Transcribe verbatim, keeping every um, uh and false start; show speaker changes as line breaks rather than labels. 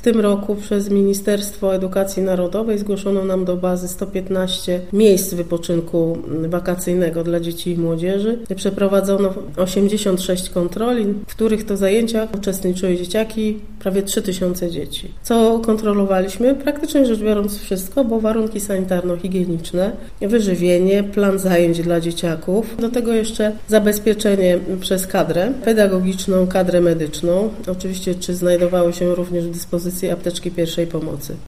W tym roku przez Ministerstwo Edukacji Narodowej zgłoszono nam do bazy sto piętnaście miejsc wypoczynku wakacyjnego dla dzieci i młodzieży. Przeprowadzono osiemdziesiąt sześć kontroli, w których to zajęciach uczestniczyły dzieciaki, prawie trzy tysiące dzieci. Co kontrolowaliśmy? Praktycznie rzecz biorąc wszystko, bo warunki sanitarno-higieniczne, wyżywienie, plan zajęć dla dzieciaków, do tego jeszcze zabezpieczenie przez kadrę pedagogiczną, kadrę medyczną. Oczywiście, czy znajdowały się również w dyspozycji apteczki pierwszej pomocy.